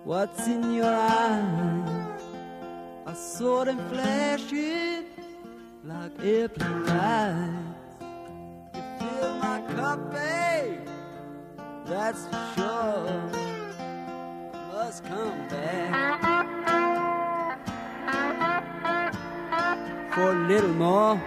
What's in your eyes are sort of flashing like airplane lights. You fill my cup, babe, that's for sure. Must come back for a little more.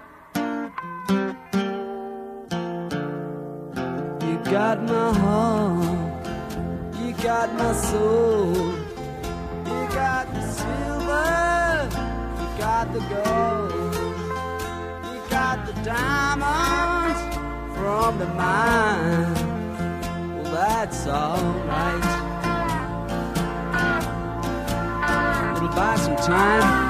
You got my heart, you got my soul, you got the silver, you got the gold, you got the diamonds from the mine. Well, that's alright. It'll buy some time.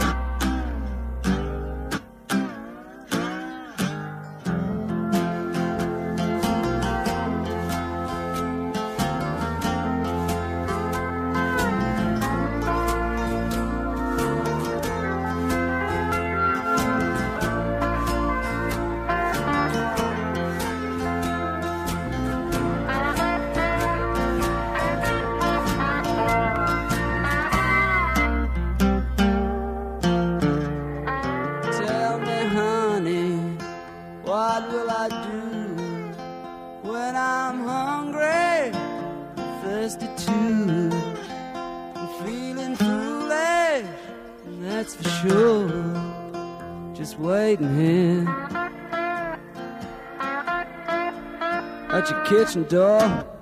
What will I do when I'm hungry, thirsty too? I'm feeling foolish, that's for sure. Just waiting here at your kitchen door.